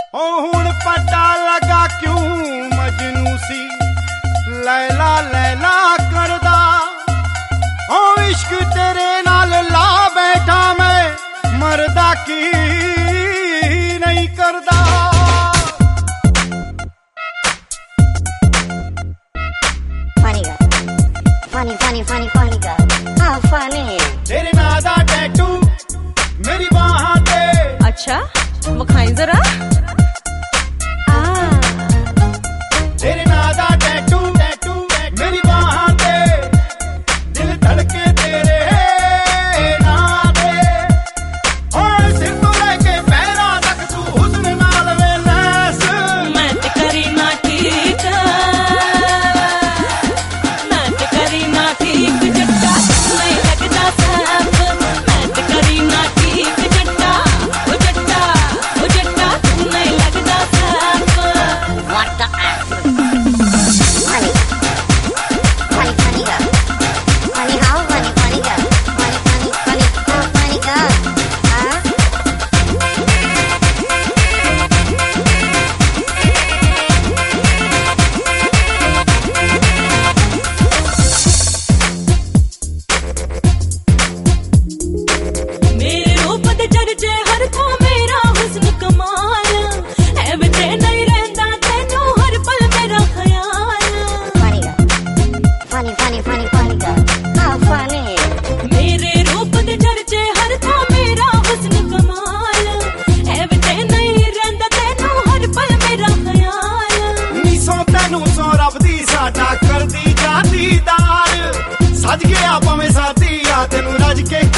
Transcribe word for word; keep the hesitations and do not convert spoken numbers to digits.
ओ हुण पता लगा क्यों मजनू सी लैला लैला करदा। ओ इश्क तेरे नाल ला बैठा मैं मरदा की नहीं करदा। Funny girl, funny funny funny funny girl, how funny। तेरे नाम दा टैटू मेरी बाहां ते। अच्छा मखाई जरा। तेरे नाम दा टैटू टैटू मेरी बाहां ते, दिल धड़के तेरे नाम ते। और सिर तो लेके पैरां तक तू हुस्न नाल वे लैस। मैं ते करी ना ठीक, मैं ते करी ना ठीक जट्टा नहीं लगदा सैफ। मैं ते करी ना ठीक जट्टा ओ जट्टा ओ जट्टा तू नहीं लगदा Saif. What the F? Funny, funny funny girl, funny how funny funny girl, funny funny funny how funny girl, huh? मेरे रूप दे चर्चे हर थां मेरा हुस्न कमाल है विच नहीं रहंदा तैनू हर पल मेरा ख्याल। Funny girl, funny funny funny funny girl, how funny। मेरे रूप दे चर्चे हर थां मेरा हुस्न कमाल है विच नहीं रहंदा तैनू हर पल मेरा ख्याल। नी सो तैनू सो रब दी साडा करदी जातीदार। सज गया भावें साथी आ तेनू रज के